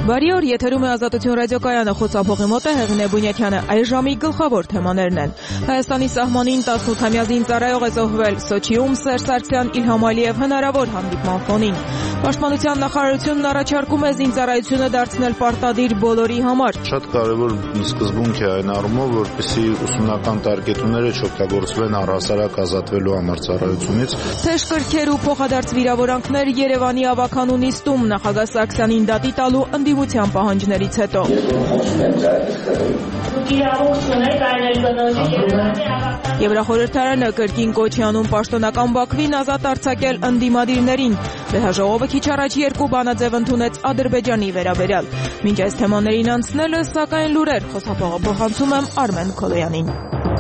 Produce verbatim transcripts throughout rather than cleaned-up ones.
Բարի օր, եթերում է Ազատություն ռադիոկայանը, խոսափողի մոտ է Հեղինե Բունյաթյանը։ Այս ժամի գլխավոր թեմաներն են. Հայաստանի սահմանին տասնութամյա զինծառայող է զոհվել, Սոչիում Սերժ Սարգսյան Իլհամ Ալիև հնարավոր հանդիպման ֆոնին։ Պաշտպանության նախարարությունն առաջարկում է զինծառայությունը դարձնել պարտադիր բոլորի համար։ Շատ կարևոր սկզբունք է այն առումով, որպեսզի ուսումնական տարգետումները չօգտագործվեն առհասարակ ազատվելու համար ծառայությունից։ Թեժ կրքեր ու փոխադարձ վիրավորանքներ Երևանի ավականու նիստում, նախագահ Սարգսյանին դատի տալու ընդդիմության պահանջներից հետո։ Եվրախորհրդարանը կրկին կոչ է անում պաշտոնական Բաքվին ազատ արձակել ընդդիմադիրներին։ Վեհաժողովը քիչ առաջ երկու բանաձև ընդունեց Ադրբեջանի վերաբերյալ։ Մինչ այս թեմաներին անցնելը, սակայն լուրեր, խոսափողը փոխանցում եմ Արմեն Քոլոյանին։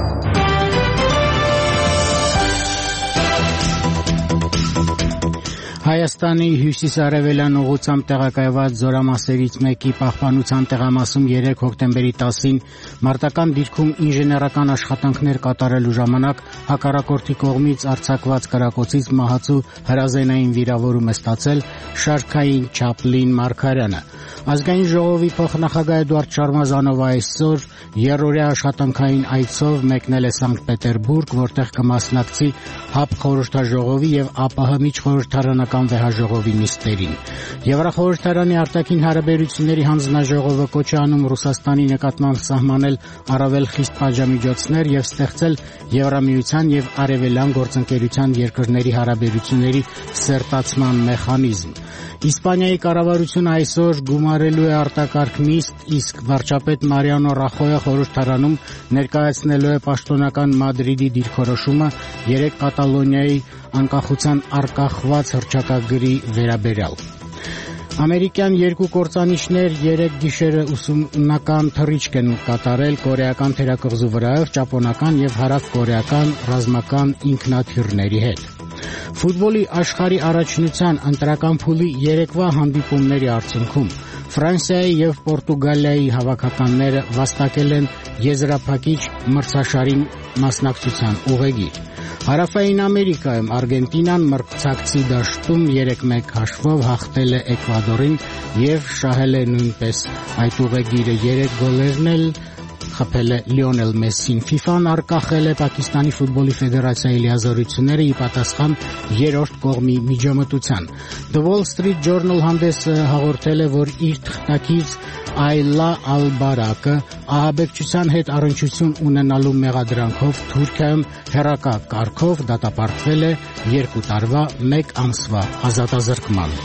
Հայաստանի հյուսիսարևելյան ուղղությամբ տեղակայված զորամասերից մեկի պահպանության տեղամասում երեկ հոկտեմբերի տասին մարտական դիրքում ինժեներական աշխատանքներ կատարելու ժամանակ հակառակորդի կողմից արձակված կրակոցից մահացու հրազենային վիրավորում է ստացել Շարքային Չապլին Մարգարյանը։ Ազգային ժողովի փոխնախագահ Էդուարդ Շարմազանովը այսօր երրորդյա աշխատանքային այցով մեկնել է Սանկտ Պետերբուրգ, որտեղ կմասնակցի ՀԱՊ խորհրդաժողովի եւ ԱՊՀ միջխորհրդարանական վեհաժողովի նիստերին։ Եվրախորհրդարանի արտաքին հարաբերությունների հանձնաժողովը կոչ է անում Ռուսաստանի նկատմամբ սահմանել առավել խիստ պատժամիջոցներ եւ ստեղծել Եվրամիության եւ Արևելյան գործընկերության երկրների հարաբերությունների սերտացման մեխանիզմ։ Իսպանիայի կառավարությունը այսօր գումարելու է արտակարգ նիստ, իսկ վարչապետ Մարիանո Ռախոյը խորհրդարանում ներկայացնելու է պաշտոնական Մադրիդի դիրքորոշումը երեք Կատալոնիայի անկախության արկախված հռչակագրի վերաբերյալ։ Ամերիկյան երկու կործանիչներ երեք գիշերը ուսումնական թռիչք են կատարել կորեական թերակղզու վրայով ճապոնական եւ հարավկորեական ռազմական ինքնաթիռների հետ։ Ֆուտբոլի աշխարհի առաջնության ընտրական փուլի երեկվա հանդիպումների արդյունքում Ֆրանսիայի եւ Պորտուգալիայի հավաքականները վաստակել են եզրափակիչ մրցաշարի մասնակցության ուղեգիր։ Հարավային Ամերիկայում Արգենտինան մրցակցի դաշտում երեք մեկ հաշվով հաղթել է Էկվադորին եւ շահել է նույնպես այդ ուղեգիրը երեք գոլերն էլ խփել է Լիոնել Մեսսին։ ֆիֆան արկախել է Պակիստանի ֆուտբոլի ֆեդերացիայի լիազորությունները ի պատասխան երրորդ կողմի միջամտության։ The Wall Street Journal հանդեսը հաղորդել է, որ իր թղթակից Այլա Ալ-Բարակը ահաբեկչության հետ առնչություն ունենալու մեղադրանքով Թուրքիայում հեռակա կարգով դատապարտվել է երկու տարվա մեկ ամսվա ազատազրկման։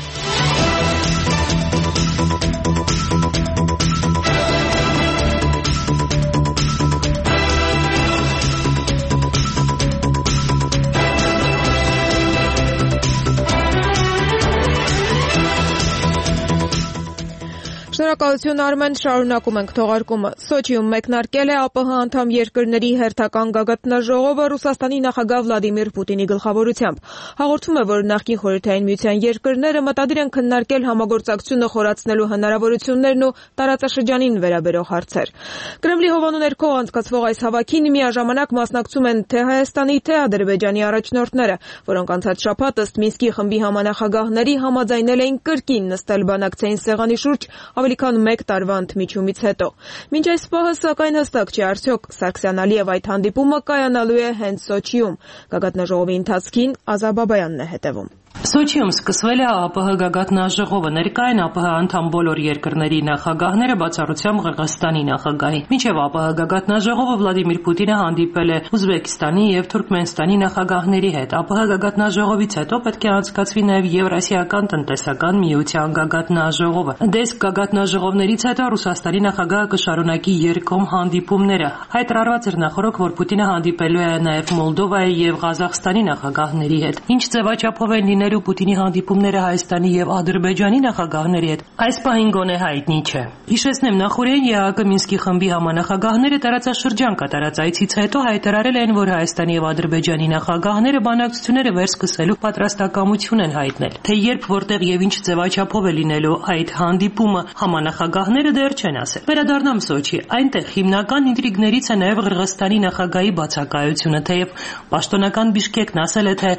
Շնորհակալություն Արմեն, շարունակում ենք թողարկումը։ Սոչիում մեկնարկել է ԱՊՀ անդամ երկրների հերթական գագաթնաժողովը Ռուսաստանի նախագահ Վլադիմիր Պուտինի գլխավորությամբ։ Հաղորդվում է, որ նախկին Խորհրդային Միության երկրները մտադիր են քննարկել համագործակցությունը խորացնելու հնարավորություններն ու տարածաշրջանին վերաբերող հարցեր։ Կրեմլի հովանու ներքո անցկացվող այս հավաքին միաժամանակ մասնակցում են թե Հայաստանի, թե Ադրբեջանի առաջնորդները, որոնք անցած շաբաթ ըստ Մինսկի խմբի համանախագահների համաձայնել էին կրկին նստել բանակցային սեղանի շուրջ ավելի քան մեկ տարվա ընդմիջումից հետո։ Մինչ այս պահը սակայն հստակ չէ արդյոք Սարգսյան-Ալիև այդ հանդիպումը կայանալու է հենց Սոչիում։ Գագաթնաժողովի ընթացքին Ազա Բաբայանն է հետևում։ Սոչիում սկսվել է ԱՊՀ գագաթնաժողովը, ներկա են ԱՊՀ անդամ բոլոր երկրների նախագահները, բացառությամբ Ղրղստանի նախագահի։ Մինչև ԱՊՀ գագաթնաժողովը Վլադիմիր Պուտինը հանդիպել է Ուզբեկստանի եւ Թուրքմենստանի նախագահների հետ։ ԱՊՀ գագաթնաժողովից հետո պետք է անցկացվի նաեւ Եվրասիական տնտեսական միության գագաթնաժողովը։ Դες գագաթնաժողովներից հետո Ռուսաստանի նախագահը կշարունակի երկկողմ հանդիպումները։ Հայտարարված էր նախորդ, որ Պուտինը հանդիպելու է նաեւ Մոլդովայի եւ Ղազախստանի նախագահների հետ։ Ինչ ձևաչափով են լինելու Պուտինի հանդիպումները Հայաստանի եւ Ադրբեջանի նախագահների հետ, այս պահին գոնե հայտնի չէ։ Հիշեցնեմ, նախորդին ԵԱՀԿ Մինսկի խմբի համանախագահները տարածաշրջան կատարած այցից հետո հայտարարել են, որ Հայաստանի եւ Ադրբեջանի նախագահները բանակցությունները վերսկսելու պատրաստակամություն են հայտնել։ Թե երբ, որտեղ եւ ինչ ձևաչափով է լինելու այդ հանդիպումը, համանախագահները դեռ չեն ասել։ Վերադառնամ Սոչի, այնտեղ հիմնական ինտրիգներից է նաեւ Ղրղստանի նախագահի բացակայությունը, թեև պաշտոնական Բիշկեկն ասել է, թե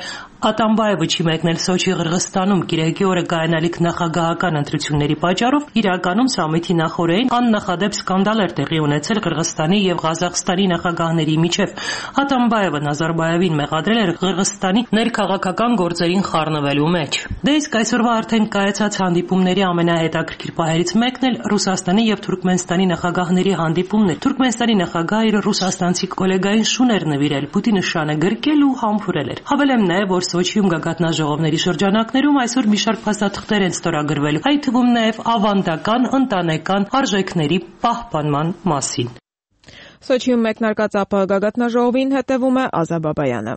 Ատամբաևը չի մեկնել Սոչի Ղրղստանում գիրակի օրը կայանալիք նախագահական ընտրությունների պատճառով, իրականում սամիթի նախօրեին աննախադեպ սկանդալ էր տեղի ունեցել Ղրղստանի եւ Ղազախստանի նախագահների միջև։ Ատամբաևը Նազարբաևին մեղադրել էր Ղրղստանի ներքաղաքական գործերին խառնվելու մեջ։ Դե իսկ այսօրվա արդեն կայացած հանդիպումների ամենահետաքրքիր պահերից մեկն էլ Ռուսաստանի եւ Թուրքմենստանի նախագահների հանդիպումն է։ Թուրքմենստանի նախագահը իր ռուսաստանցի գոլեգային շուն էր նվիրել, Պուտինը շանը գրկել ու համբուրել էր։ Հավելեմ նաեւ, որ Սոչիում գագաթնաժողովների շրջանակներում այսօր մի շարք փաստաթղթեր են ստորագրվել, այդ թվում նաեւ ավանդական ընտանեկան արժեքների պահպանման մասին։ Սոչիում մեկնարկած ԱՊՀ գագաթնաժողովին հետևում է Ազա Բաբայանը։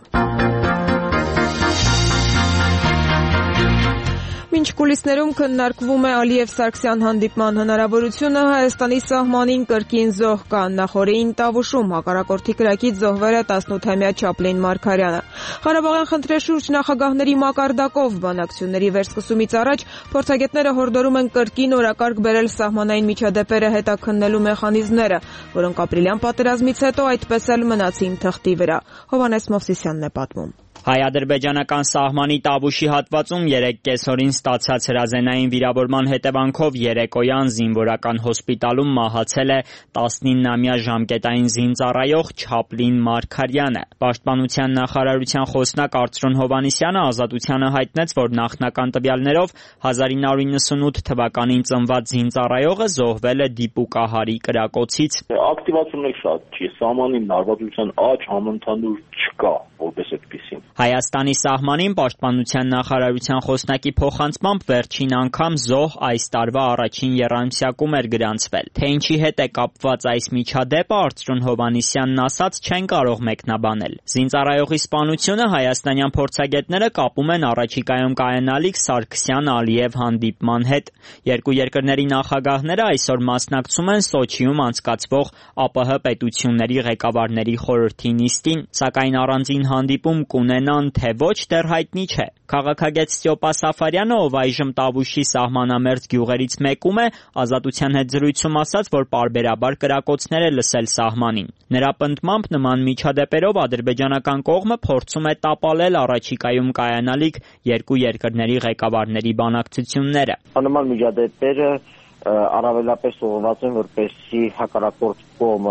Մինչ կուլիսներում քննարկվում է Ալիև-Սարգսյան հանդիպման հնարավորությունը, Հայաստանի սահմանին կրկին զոհ կա։ Նախօրեին Տավուշում հակառակորդի կրակից զոհվել է տասնութամյա Չապլին Մարգարյանը։ Ղարաբաղյան խնդրի շուրջ նախագահների մակարդակով բանակցությունների վերսկսումից առաջ փորձագետները հորդորում են կրկին օրակարգ բերել սահմանային միջադեպերը հետաքննելու մեխանիզմները, որոնք ապրիլյան պատերազմից հետո այդպես էլ մնացին թղթի վրա։ Հովհաննես Մովսիսյանն է պատմում։ Հայ-ադրբեջանական սահմանի Տավուշի հատվածում երեկ կեսօրին ստացած հրազենային վիրավորման հետևանքով երեկոյան զինվորական հոսպիտալում մահացել է տասնիննամյա ժամկետային զինծառայող Չապլին Մարգարյանը։ Պաշտպանության նախարարության խոսնակ Արծրուն Հովհաննիսյանը Ազատությանը հայտնեց, որ նախնական տվյալներով հազար ինը հարյուր նվսանութ թվականին ծնված զինծառայողը զոհվել է դիպուկահարի կրակոցից։ Ակտիվացիոնը շատ չի, սահմանին լարվածության աճ համընդհանուր չկա, որպես այդպեսին։ Հայաստանի սահմանին պաշտպանության նախարարության խոսնակի փոխանցմամբ վերջին անգամ զոհ այս տարվա առաջին եռամսյակում էր գրանցվել։ Թե ինչի հետ է կապված այս միջադեպը, Արծրուն Հովհաննիսյանն ասաց, չեն կարող մեկնաբանել։ Զինծառայողի սպանությունը հայաստանյան փորձագետները կապում են առաջիկայում կայանալիք Սարգսյան-Ալիև հանդիպման հետ։ Երկու երկրների նախագահները այսօր մասնակցում են Սոչիում անցկացվող ԱՊՀ պետությունների ղեկավարների խորհրդի նիստին, սակայն առանձին հանդիպում կունենան, թե ոչ, դեռ հայտնի չէ։ Քաղաքագետ Ստյոպա Սաֆարյանը, ով այժմ Տավուշի սահմանամերձ գյուղերից մեկում է, Ազատության հետ զրույցում ասաց, որ պարբերաբար կրակոցներ է լսել սահմանին։ Նրա պնդմամբ նման միջադեպերով ադրբեջանական կողմը փորձում է տապալել առաջիկայում կայանալիք երկու երկրների ղեկավարների բանակցությունները։ Նման միջադեպերը առավելապես ուղղված են, որպեսզի հակառակորդ կողմը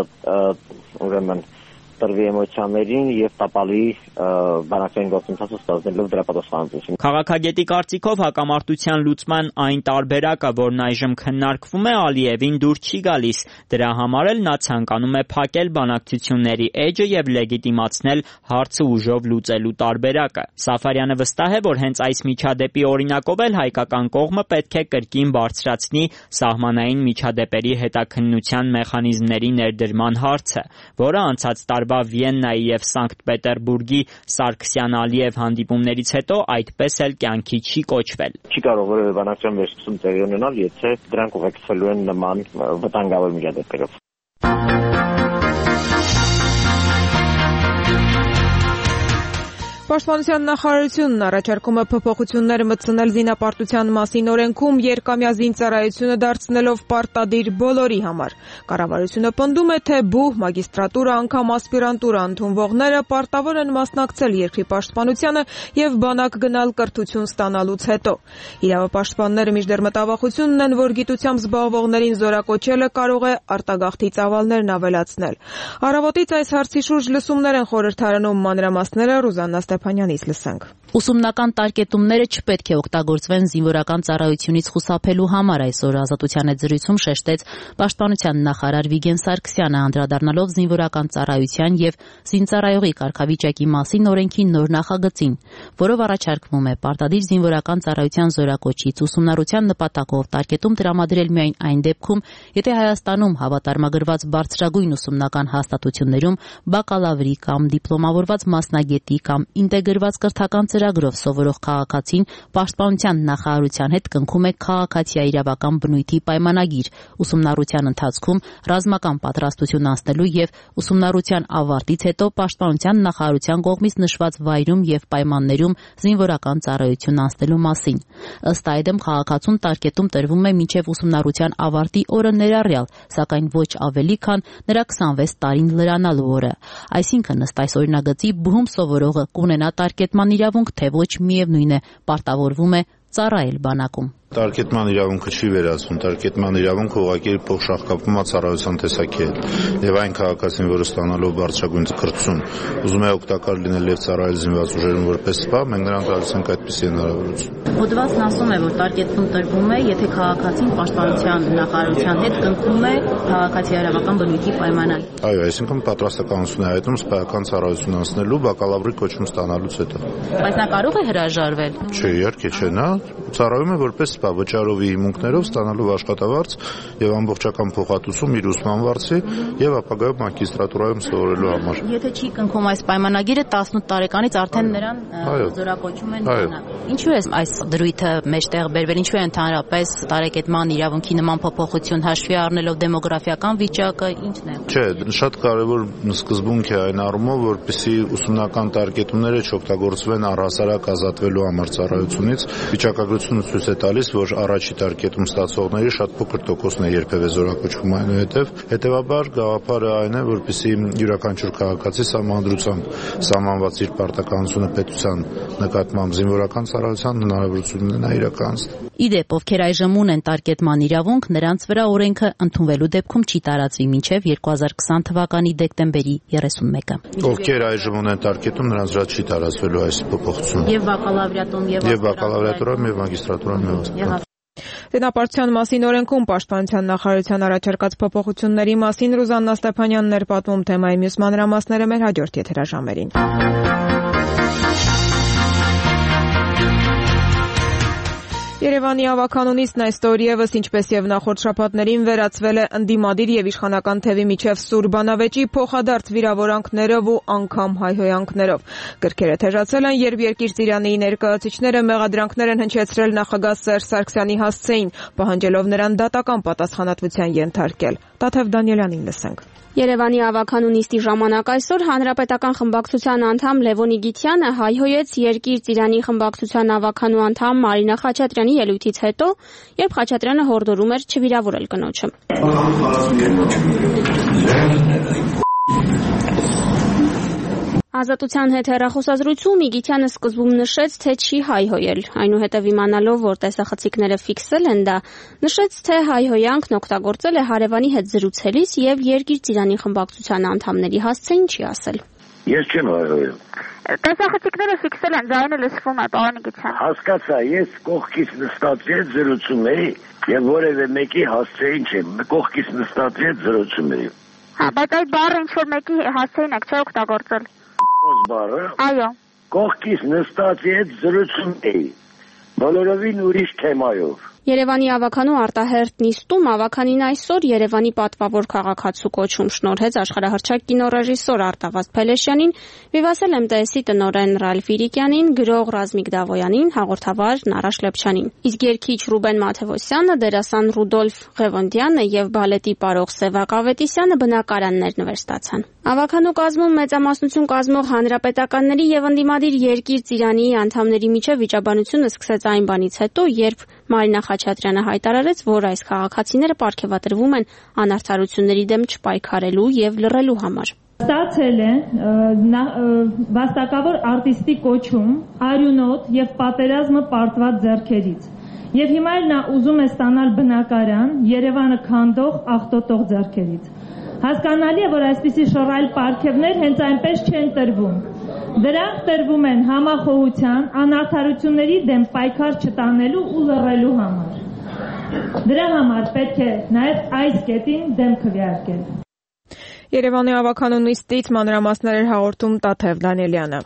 ուրեմն տրվի էմոցիաներին եւ տապալի բանակցային գործընթացը ստանալով դրա պատասխանատվություն։ Քաղաքագետի կարծիքով հակամարտության լուծման այն տարբերակը, որն այժմ քննարկվում է, Ալիևին դուր չի գալիս։ Դրա համար էլ նա ցանկանում է փակել բանակցությունների էջը եւ լեգիտիմացնել հարցը ուժով լուծելու տարբերակը։ Սաֆարյանը վստահ է, որ հենց այս միջադեպի օրինակով էլ հայկական կողմը պետք է կրկին բարձրացնի սահմանային միջադեպերի հետաքննության մեխանիզմների ներդրման հարցը, որը անցած տարվա Վիեննայի եւ Սանկտ Պետերբուրգի Սարգսյան-Ալիև հանդիպումներից հետո այդպես էլ կյանքի չի կոչվել։ Չի կարող որևէ բանակցային վերսկսում տեղի ունենալ, եթե դրանք ուղեկցվելու են նման վտանգավոր միջադեպերով։ Պաշտպանության նախարարությունն առաջարկում է փոփոխություններ մտցնել զինապարտության մասին օրենքում երկամյա զինծառայությունը դարձնելով պարտադիր բոլորի համար։ Կառավարությունը պնդում է, թե բուհ, մագիստրատուրա, անգամ ասպիրանտուրա ընդունվողները պարտավոր են մասնակցել երկրի պաշտպանությանը եւ բանակ գնալ կրթություն ստանալուց հետո։ Իրավապաշտպանները մինչդեռ մտավախությունն են, որ գիտությամբ զբաղվողներին զորակոչելը կարող է արտագաղթի ծավալներն ավելացնել։ Առավոտից այս հարցի շուրջ լսումներ են խորհրդարանում, մանրամասները Ռուզաննա Ստեփանյանից լսենք։ Ուսումնական տարկետումները չպետք է օգտագործվեն զինվորական ծառայությունից խուսափելու համար, այսօր Ազատության հետ զրույցում շեշտեց Պաշտպանության նախարար Վիգեն Սարգսյանը, անդրադառնալով զինվորական ծառայության եւ զինծառայողի կարգավիճակի մասին օրենքի նոր նախագծին, որով առաջարկվում է պարտադիր զինվորական ծառայության զորակոչից ուսումնառության նպատակով տարկետում տրամադրել միայն այն դեպքում, եթե Հայաստանում հավատարմագրված բարձրագույն ուսումնական հաստատություններում բակալավրի կամ դիպլոմավորված մասնագետի կամ ինտեգրված կրթական ծրագրով սովորող քաղաքացին Պաշտպանության նախարարության հետ կնքում է քաղաքացիա իրավական բնույթի պայմանագիր ուսումնառության ընթացքում ռազմական պատրաստություն անցնելու եւ ուսումնառության ավարտից հետո Պաշտպանության նախարարության կողմից նշված վայրում եւ պայմաններում զինվորական ծառայություն անցնելու մասին։ Ըստ այդմ քաղաքացուն տարկետում տրվում է մինչեւ ուսումնառության ավարտի օրը ներառյալ, սակայն ոչ ավելի քան նրա քսանվեց տարին լրանալու օրը։ Այսինքն ըստ այս օրինագծի բուհում սովորողը կունենա տարկետման իրավունք իրավունք, թե ոչ, միևնույն է, պարտավորվում է ծառայել բանակում։ Տարկետման իրավունքը չի վերացվում, տարկետման իրավունքը ուղղակի փոխշահկապում է ծառայության տեսակի հետ։ Եվ այն քաղաքացին, որը ստանալով բարձրագույն կրթություն, ուզում է օգտակար լինել եւ ծառայել զինված ուժերում որպես սպա, մենք նրան տալիս ենք այդպիսի հնարավորություն։ Հոդվածն ասում է, որ տարկետվում տրվում է, եթե քաղաքացին պաշտպանության նախարարության հետ կնքում է քաղաքացիարավական բնույթի պայմաններ։ Այո, այսինքն պատրաստականություն է հայտնում սպայական ծառայություն անցնելու բակալավրի կոչում ստանալուց հետո։ Բայց նա կարող է հրաժարվել։ Չէ, իհարկե չէ, նա ծառայում է որպես սպա վճարովի հիմունքներով ստանալով աշխատավարձ եւ ամբողջական փոխհատուցում իր ուսման վարձի եւ ապագայում մագիստրատուրայում սովորելու համար։ Եթե չի կնքում այս պայմանագիրը տասնութ տարեկանից արդեն նրան զորակոչում են բանակ։ Ինչու է այս դրույթը մեջտեղ բերվել, ինչու է ընդհանրապես տարեկետման իրավունքի նման փոփոխություն հաշվի առնելով դեմոգրաֆիական վիճակը, ինչն է։ Չէ, շատ կարևոր սկզբունք է այն առումով, որպեսզի ուսումնական տարեկետումները չօգտագործվեն առհասարակ ազատվելու համար ծառայությունից։ Վիճակագրությունը ցույց է տալիս, որ առաջի տարկետում ստացողների շատ փոքր տոկոսն է երբևէ զորակոչվում, այնուհետև հետևաբար գաղափարը այն է, որպեսզի յուրաքանչյուր քաղաքացի սահմանադրությամբ սահմանված իր պարտականությունը պետության նկատմամբ զինվորական ծառայության հնարավորություն ունենա իրականացնել։ Իդեպ, ովքեր այժմ ունեն տարկետման իրավունք, նրանց վրա օրենքը ընդունվելու դեպքում չի տարածվի մինչև երկու հազար քսան թվականի դեկտեմբերի երեսունմեկը։ Ովքեր այժմ ունեն տարկետում, նրանց վրա չի տարածվելու այս փոփոխությունը։ Եվ բակալավրիատում եւ եւ բակալավրիատուրայում եւ մագիստրատուրայում եւ Դենապարտության մասին օրենքում պաշտպանության նախարարության առաջարկած փոփոխությունների մասին Ռուզաննա Ստեփանյանն էր պատմում, թեմայի մյուս մանրամասները մեր հաջորդ եթերաժամերին։ Երևանի ավականունիցն այսօր ևս ինչպես եւ նախորդ շաբաթներին վերածվել է ընդդիմադիր եւ իշխանական թևի միջև սուր բանավեճի փոխադարձ վիրավորանքներով ու անգամ հայհոյանքներով։ Գրքերը թեժացել են, երբ Երկիր Ծիրանի ներկայացուցիչները մեղադրանքներ են հնչեցրել նախագահ Սերժ Սարգսյանի հասցեին, պահանջելով նրան դատական պատասխանատվության ենթարկել։ Տաթև Դանիելյանին լսենք։ Երևանի ավականունիստի ժամանակ այսօր Հանրապետական խմբակցության անդամ Լևոն Իգիթյանը հայհոյեց Երկիր Ծիրանի խմբակցության ավականու անդամ Մարինա Խաչատրյանի ելույթից հետո, երբ Խաչատրյանը հորդորում էր չվիրավորել կնոջը։ Ազատության հետ հեռախոսազրույցում Իգիթյանը սկզբում նշեց, թե չի հայհոյել, այնուհետև իմանալով, որ տեսախցիկները ֆիքսել են դա, նշեց, թե հայհոյանքն օգտագործել է հարևանի հետ զրուցելիս եւ Երկիր Ծիրանի խմբակցության անդամների հասցեին չի ասել։ Ես չեմ հայհոյել։ Տեսախցիկները ֆիքսել են, ձայնը լսվում է, պարոն Իգիթյան։ Հասկացա, ես կողքից նստածի հետ զրուցում էի եւ որևէ մեկի հասցեին չեմ, կողքից նստածի հետ զրուցում էի։ Հա, բայց այդ բառը ինչ որ մեկի հասցեին եք չէ օգտագործել։ Բառը։ Այո։ Կողքից նստածի հետ զրուցում էի։ Բոլորովին ուրիշ թեմայով։ Երևանի ավականու արտահերթ նիստում ավականին այսօր Երևանի պատվավոր քաղաքացու կոչում շնորհեց աշխարհահռչակ կինոռեժիսոր Արտավազդ Փելեշյանին, Վիվասել էմ տե էսի տնօրեն Ռալֆ Իրիկյանին, գրող Ռազմիկ Դավոյանին, հաղորդավար Նարաշ Լեփչյանին։ Իսկ երգիչ Ռուբեն Մաթևոսյանը, դերասան Ռուդոլֆ Ղևոնդյանը եւ բալետի պարող Սևակ Ավետիսյանը բնակարաններ նվեր ստացան։ Ավականու կազմում մեծամասնություն կազմող հանրապետականների եւ ընդդիմադիր Երկիր Ծիրանի անդամների միջև վիճաբանությունը սկսեց այն բանից հետո, երբ Մարինա Խաչատրյանը հայտարարեց, որ այս քաղաքացիները պարգևատրվում են անարդարությունների դեմ չպայքարելու եւ լռելու համար։ Ստացել է վաստակավոր արտիստի կոչում, արյունոտ եւ պատերազմը պարտված ձեռքերից։ Եվ հիմա էլ նա ուզում է ստանալ բնակարան Երևանը քանդող աղտոտող ձեռքերից։ Հասկանալի է, որ այսպիսի շռայլ պարգևներ հենց այնպես չեն տրվում։ Դրանք տրվում են համախոհության, անարդարությունների դեմ պայքար չտանելու ու լռելու համար։ Դրա համար պետք է նաև այս կետին դեմ քվեարկել։ Երևանի ավականունիստից մանրամասներ էր հաղորդում Տաթև Դանիելյանը։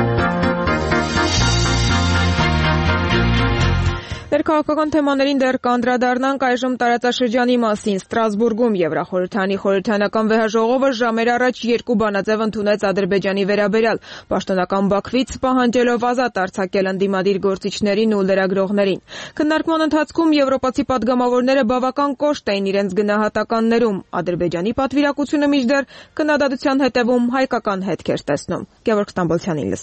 Ներքաղաքական թեմաներին դեռ կանդրադառնանք այժմ տարածաշրջանի մասին։ Ստրասբուրգում Եվրախորհրդանի խորհրդանական վեհաժողովը ժամեր առաջ երկու բանաձև ընդունեց Ադրբեջանի վերաբերյալ, պաշտոնական Բաքվից պահանջելով ազատ արձակել ընդդիմադիր գործիչներին ու լրագրողներին։ Քննարկման ընթացքում եվրոպացի պատգամավորները բավական կոշտ էին իրենց գնահատականներում։ Ադրբեջանի պատվիրակությունը մինչդեռ քննադատության հետևում հայկական հետք էր տեսնում։ Գևորգ Ստամբոլցյանին լսենք։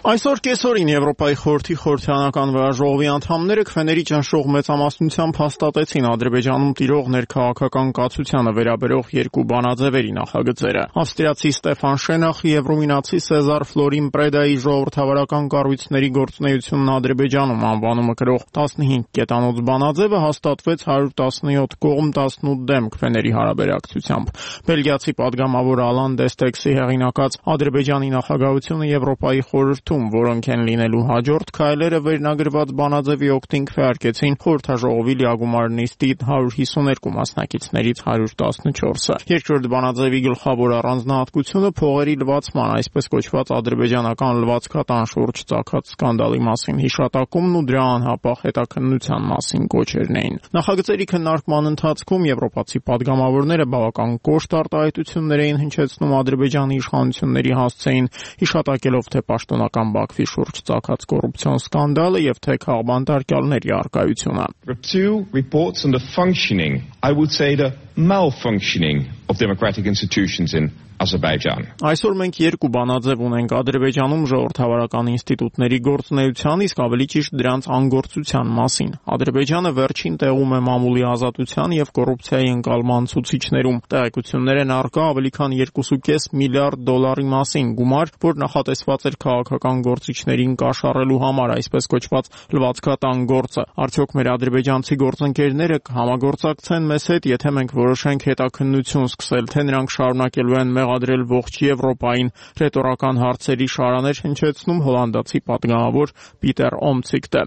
Այսօր կեսօրին Եվրոպայի խորհրդի խորհրդարանական վարաժողովի անդամները քվեների ճնշող մեծամասնությամբ հաստատեցին Ադրբեջանում տիրող ներքաղաքական կացությանը վերաբերող երկու բանաձևերի նախագծերը։ Ավստրիացի Ստեֆան Շենախի եւ ռումինացի Սեզար Ֆլորին Պրեդայի ժողովրդավարական կառույցների գործունեությունն Ադրբեջանում անվանումը կրող տասնհինգ կետանոց բանաձևը հաստատվեց հարյուր տասնյոթ կողմ տասնութ դեմ քվեների հարաբերակցությամբ։ Բելգիացի падգամավոր Ալան Դեստեքսի հեղինակած Ադրբեջանի նախագահությունը Եվրոպայի խորհրդում, որոնք են լինելու հաջորդ քայլերը, վերնագրված բանաձևի օգտին քվեարկեցին խորհրդաժողովի լիագումար նիստի հարյուր հիսուներկու մասնակիցներից հարյուր տասնչորսը։ Երկրորդ բանաձևի գլխավոր առանձնահատկությունը փողերի լվացման, այսպես կոչված ադրբեջանական լվացքատան շուրջ ծագած սկանդալի մասին հիշատակումն ու դրա անհապաղ հետաքննության մասին կոչերն էին։ Նախագծերի քննարկման ընթացքում եվրոպացի падգամավորները բավական կոշտ արտահայտություններ էին հնչեցնում Ադրբեջանի իշխանությունների հասցեին, հիշատակելով թե պաշտոնական Բաքվի շուրջ ծագած կոռուպցիոն սկանդալը եւ թե քաղբանտարկյալների առկայությունը. Two reports on the functioning, I would say the malfunctioning of democratic institutions in Azerbaijan. Այսօր մենք երկու բանաձև ունենք Ադրբեջանում ժողովրդավարական ինստիտուտների գործունեության, իսկ ավելի ճիշտ դրանց անգործության մասին։ Ադրբեջանը վերջին տեղում է մամուլի ազատության եւ կոռուպցիայի ընկալման ցուցիչներում։ Տեղեկություններ են առկա ավելի քան երկու կόμμα պենս միլիարդ դոլարի մասին, գումար, որ նախատեսված էր քաղաքական գործիչներին կաշառելու համար, այսպես կոչված լվացքատան գործը։ Արդյոք մեր ադրբեջանցի գործընկերները կհամագործակցեն մեզ հետ, եթե մենք որոշենք հետաքննություն սկսել, թե նրանք շարունակելու են մեղադրել ողջ Եվրոպային, ռետորական հարցերի շարաներ հնչեցնում հոլանդացի падգամավոր Պիտեր Օմցիգտը։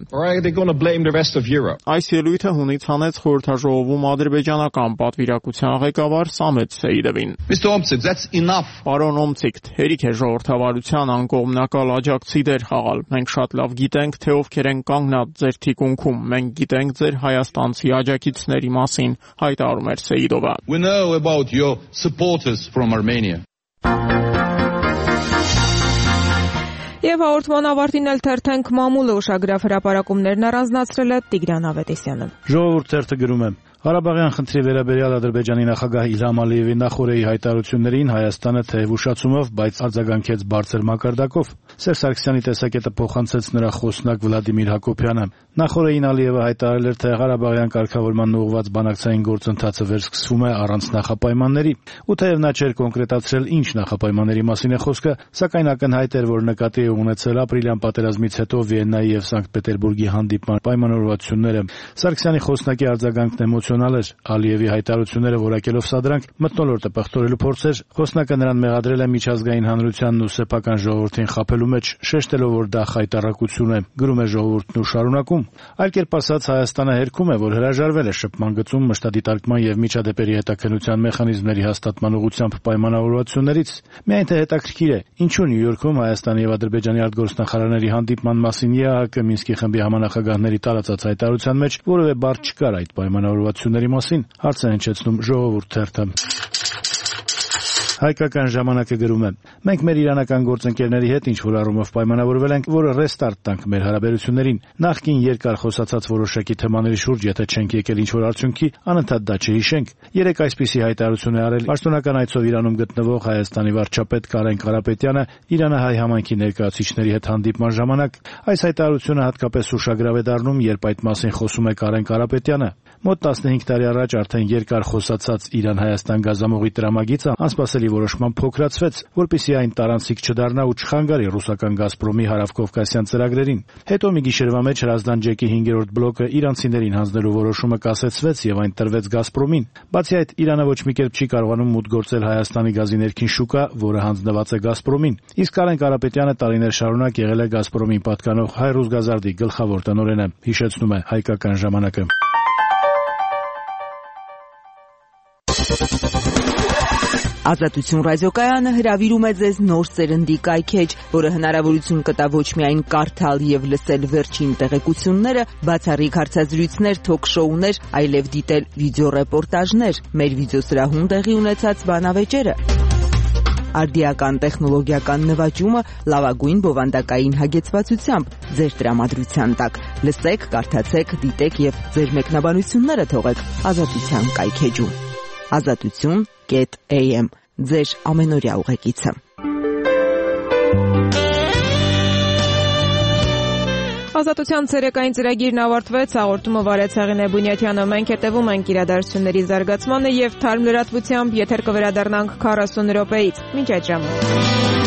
Այս ելույթը հունից հանեց խորհրդաժողովում ադրբեջանական պատվիրակության ղեկավար Սամետ Սեիդովին։ Պարոն Օմցիգտ, հերիք է ժողովրդավարության անկողմնակալ աջակցի դեր խաղալ։ Մենք շատ լավ գիտենք, թե ովքեր են կանգնած ձեր թիկունքում։ Մենք գիտենք ձեր հայաստանցի աջակիցների մասին, հայտարարում էր Սեիդովը։ We know about your supporters from Armenia. Եվ հաղորդման ավարտին էլ թերթենք մամուլը ուշագրավ հրապարակումներն առանձնացրել է Տիգրան Ավետիսյանը։ Ժողովուրդ թերթը գրում է. Ղարաբաղյան խնդրի վերաբերյալ Ադրբեջանի նախագահ Իլհամ Ալիևի նախօրեի հայտարարություններին Հայաստանը թեև ուշացումով, բայց արձագանքեց բարձր մակարդակով։ Սերժ Սարգսյանի տեսակետը փոխանցեց նրա խոսնակ Վլադիմիր Հակոբյանը։ Նախօրեին Ալիևը հայտարարել էր, թե Ղարաբաղյան կարգավորման ուղղված բանակցային գործընթացը վերսկսվում է առանց նախապայմանների։ Ու թեև նա չէր կոնկրետացրել ինչ նախապայմանների մասին է խոսքը, սակայն ակնհայտ էր, որ նկատի է ունեցել ապրիլյան պատերազմից հետո Վիեննայի եւ Սանկտ Պետերբուրգի հանդիպման պայմանավորվածությունները։ Սարգսյանի խոսնակի արձագանքն էմոցիոնալ էր։ Ալիևի հայտարարությունները որակելով սադրանք մթնոլորտը պղտորելու փորձ էր։ Խոսնակը նրան մեղադրել է միջազգային հանրությանն ու սեփական ժողովրդին խաբելու մեջ, շեշտելով, որ դա խայտառակություն է, գրում է ժողովուրդն ու շարունակում։ Այլ կերպ ասած, Հայաստանը հերքում է, որ հրաժարվել է շփման գծում մշտադիտարկման եւ միջադեպերի հետաքննության մեխանիզմների հաստատման ուղղությամբ պայմանավորվածություններից։ Միայն թե հետաքրքիր է, ինչու Նյու Յորքում Հայաստանի եւ Ադրբեջանի արտգործնախարարների հանդիպման մասին ԵԱՀԿ Մինսկի խմբի համանախագահների տարածած հայտարարության մեջ որևէ բառ չկար այդ պայմանավորվածությունների մասին, հարց է հնչեցնում Ժողովուրդ թերթը։ Հայկական ժամանակը գրում է. մենք մեր իրանական գործընկերների հետ ինչ որ առումով պայմանավորվել ենք, որ ռեստարտ տանք մեր հարաբերություններին։ Նախկին երկար խոսացած որոշակի թեմաների շուրջ, եթե չենք եկել ինչ որ արդյունքի, անընդհատ դա չհիշենք։ Երեք այսպիսի հայտարարություն է արել պաշտոնական այցով Իրանում գտնվող Հայաստանի վարչապետ Կարեն Կարապետյանը իրանահայ համայնքի ներկայացուցիչների հետ հանդիպման ժամանակ։ Այս հայտարարությունը հատկապես ուշագրավ է դառնում, երբ այդ մասին խոսում է Կարեն Կարապետյանը։ Մոտ տասնհինգ տարի առաջ արդեն երկար խոսացած Իրան-Հայաստան գազամուղի տրամագիծը անսպասելի որոշմամբ փոքրացվեց, որպեսզի այն տարանցիկ չդառնա ու չխանգարի ռուսական Գազպրոմի հարավկովկասյան ծրագրերին։ Հետո մի գիշերվա մեջ Հրազդան ջեկի հինգերորդ բլոկը իրանցիներին հանձնելու որոշումը կասեցվեց եւ այն տրվեց Գազպրոմին։ Բացի այդ, Իրանը ոչ մի կերպ չի կարողանում մուտք գործել Հայաստանի գազի ներքին շուկա, որը հանձնված է Գազպրոմին։ Իսկ Կարեն Կարապետյանը տարիներ շարունակ եղել է Գազպրոմին պատկանող Հայ-Ռուսգազարդի գլխավոր տնօրենը, հիշեցնում է Հայկական ժամանակը։ Ազատություն ռադիոկայանը հրավիրում է ձեզ նոր սերնդի կայքեջ, որը հնարավորություն կտա ոչ միայն կարդալ եւ լսել վերջին տեղեկությունները, բացառիկ հարցազրույցներ, թոք-շոուներ, այլև դիտել վիդեոռեպորտաժներ, մեր վիդեոսրահում տեղի ունեցած բանավեճերը։ Արդիական տեխնոլոգիական նվաճումը լավագույն բովանդակային հագեցվածությամբ ձեր տրամադրության տակ։ Լսեք, կարդացեք, դիտեք եւ ձեր մեկնաբանությունները թողեք Ազատության կայքեջում։ Ազատություն կետ էյ էմ ձեր ամենօրյա ուղեկիցը։ Ազատության ցերեկային ծրագիրն ավարտվեց, հաղորդումը վարեց Հեղինե Բունյաթյանը։ Մենք հետևում ենք իրադարձությունների զարգացմանը եւ թարմ լրատվությամբ եթեր կվերադառնանք քառասուն րոպեից։ Մինչ այդ ժամը։